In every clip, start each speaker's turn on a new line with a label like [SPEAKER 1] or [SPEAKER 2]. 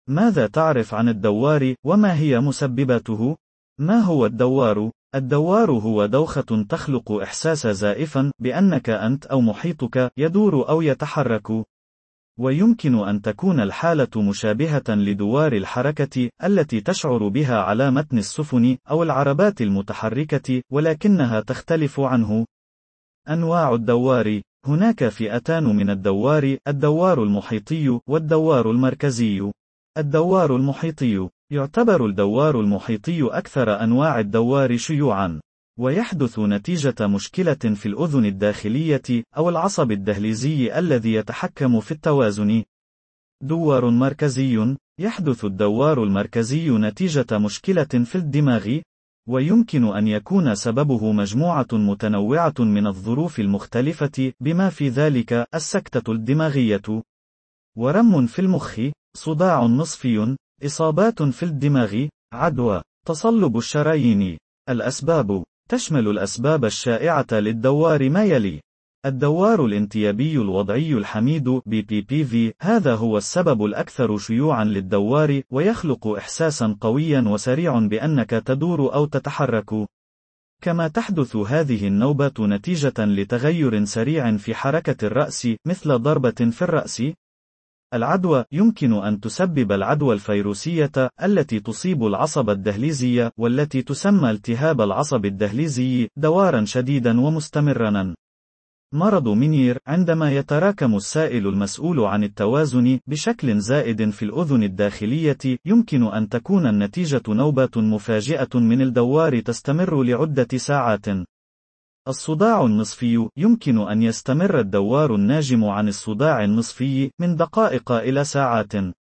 [SPEAKER 1] ماذا تعرف عن الدوار وما هي مسبباته؟ ما هو الدوار؟ الدوار هو دوخة تخلق إحساس زائفا بأنك أنت أو محيطك يدور أو يتحرك. ويمكن أن تكون الحالة مشابهة لدوار الحركة التي تشعر بها على متن السفن أو العربات المتحركة، ولكنها تختلف عنه. أنواع الدوار: هناك فئتان من الدوار: الدوار المحيطي والدوار المركزي. الدوار المحيطي يعتبر الدوار المحيطي أكثر أنواع الدوار شيوعًا، ويحدث نتيجة مشكلة في الأذن الداخلية أو العصب الدهليزي الذي يتحكم في التوازن. دوار مركزي: يحدث الدوار المركزي نتيجة مشكلة في الدماغ، ويمكن أن يكون سببه مجموعة متنوعة من الظروف المختلفة بما في ذلك السكتة الدماغية، ورم في المخ، صداع نصفي، إصابات في الدماغ، عدوى، تصلب الشرايين. الأسباب: تشمل الأسباب الشائعة للدوار ما يلي: الدوار الانتيابي الوضعي الحميد BPPV، هذا هو السبب الأكثر شيوعًا للدوار، ويخلق إحساسًا قويًا وسريع بأنك تدور أو تتحرك. كما تحدث هذه النوبة نتيجة لتغير سريع في حركة الرأس مثل ضربة في الرأس. العدوى: يمكن أن تسبب العدوى الفيروسية التي تصيب العصب الدهليزي والتي تسمى التهاب العصب الدهليزي دوارًا شديدًا ومستمرًا. مرض مينير: عندما يتراكم السائل المسؤول عن التوازن بشكل زائد في الأذن الداخلية، يمكن أن تكون النتيجة نوبة مفاجئة من الدوار تستمر لعدة ساعات. الصداع النصفي: يمكن أن يستمر الدوار الناجم عن الصداع النصفي من دقائق إلى ساعات.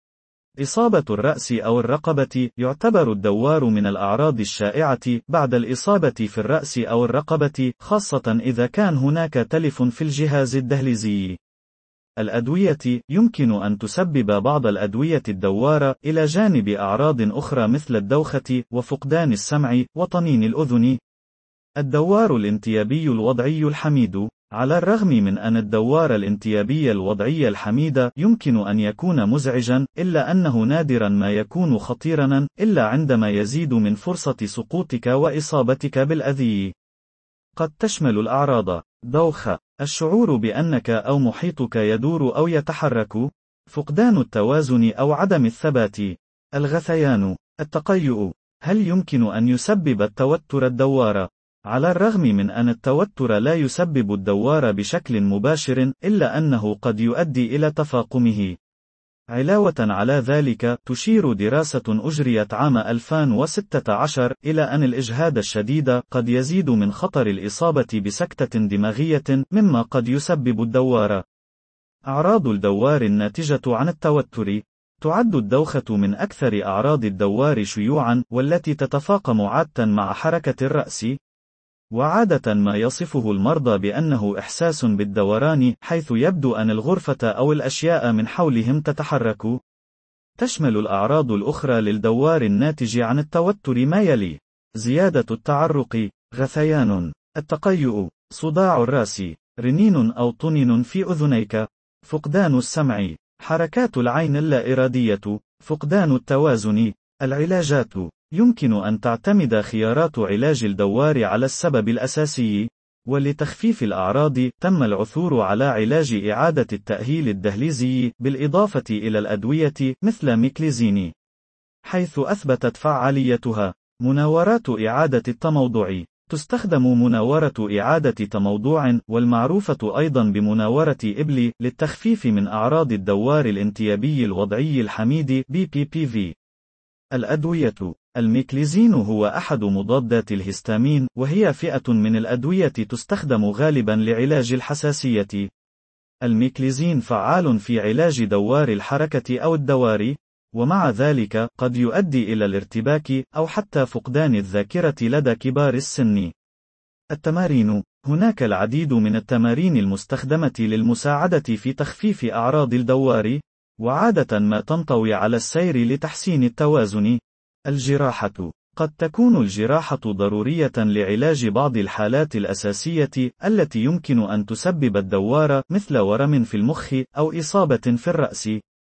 [SPEAKER 1] إصابة الرأس أو الرقبة: يعتبر الدوار من الأعراض الشائعة بعد الإصابة في الرأس أو الرقبة، خاصة إذا كان هناك تلف في الجهاز الدهليزي. الأدوية: يمكن أن تسبب بعض الأدوية الدوار، إلى جانب أعراض أخرى مثل الدوخة وفقدان السمع وطنين الأذن. الدوار الانتيابي الوضعي الحميد: على الرغم من أن الدوار الانتيابي الوضعي الحميد يمكن أن يكون مزعجًا، إلا أنه نادرًا ما يكون خطيرًا، إلا عندما يزيد من فرصة سقوطك وإصابتك بالأذى. قد تشمل الأعراض: دوخة، الشعور بأنك أو محيطك يدور أو يتحرك، فقدان التوازن أو عدم الثبات، الغثيان، التقيؤ. هل يمكن أن يسبب التوتر الدوار؟ على الرغم من أن التوتر لا يسبب الدوار بشكل مباشر، إلا أنه قد يؤدي إلى تفاقمه. علاوة على ذلك، تشير دراسة أجريت عام 2016 إلى أن الإجهاد الشديد قد يزيد من خطر الإصابة بسكتة دماغية، مما قد يسبب الدوار. أعراض الدوار الناتجة عن التوتر: تعد الدوخة من أكثر أعراض الدوار شيوعًا، والتي تتفاقم عادة مع حركة الرأس. وعادة ما يصفه المرضى بأنه إحساس بالدوران، حيث يبدو أن الغرفة أو الأشياء من حولهم تتحرك. تشمل الأعراض الأخرى للدوار الناتج عن التوتر ما يلي: زيادة التعرق، غثيان، التقيؤ، صداع الرأس، رنين أو طنين في أذنيك، فقدان السمع، حركات العين اللا إرادية، فقدان التوازن. العلاجات: يمكن أن تعتمد خيارات علاج الدوار على السبب الأساسي، ولتخفيف الأعراض تم العثور على علاج إعادة التأهيل الدهليزي بالإضافة إلى الأدوية مثل ميكليزين، حيث أثبتت فعاليتها. مناورات إعادة التموضع: تستخدم مناورة إعادة تموضع، والمعروفة أيضا بمناورة إبلي، للتخفيف من أعراض الدوار الانتيابي الوضعي الحميد BPPV. الأدوية: الميكليزين هو أحد مضادات الهستامين، وهي فئة من الأدوية تستخدم غالبا لعلاج الحساسية. الميكليزين فعال في علاج دوار الحركة أو الدوار، ومع ذلك قد يؤدي إلى الارتباك أو حتى فقدان الذاكرة لدى كبار السن. التمارين: هناك العديد من التمارين المستخدمة للمساعدة في تخفيف أعراض الدوار، وعادة ما تنطوي على السير لتحسين التوازن. الجراحة: قد تكون الجراحة ضرورية لعلاج بعض الحالات الأساسية التي يمكن أن تسبب الدوار، مثل ورم في المخ أو إصابة في الرأس.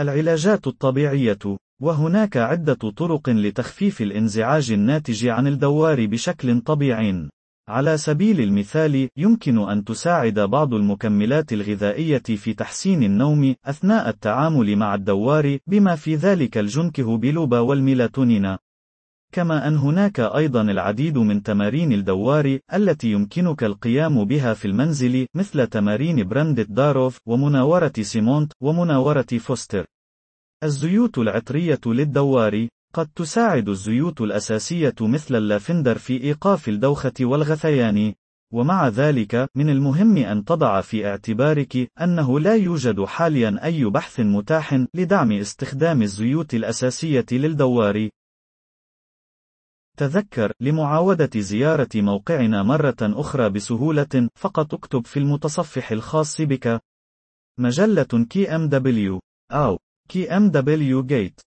[SPEAKER 1] العلاجات الطبيعية. وهناك عدة طرق لتخفيف الانزعاج الناتج عن الدوار بشكل طبيعي. على سبيل المثال، يمكن أن تساعد بعض المكملات الغذائية في تحسين النوم أثناء التعامل مع الدوار، بما في ذلك الجنكه بيلوبا والميلاتونين. كما أن هناك أيضا العديد من تمارين الدوار التي يمكنك القيام بها في المنزل، مثل تمارين براندت داروف ومناورة سيمونت ومناورة فوستر. الزيوت العطرية للدوار. قد تساعد الزيوت الأساسية مثل اللافندر في إيقاف الدوخة والغثيان. ومع ذلك، من المهم أن تضع في اعتبارك أنه لا يوجد حاليا أي بحث متاح لدعم استخدام الزيوت الأساسية للدوار. تذكر، لمعاودة زيارة موقعنا مرة أخرى بسهولة، فقط اكتب في المتصفح الخاص بك مجلة KMW أو KMW Gate.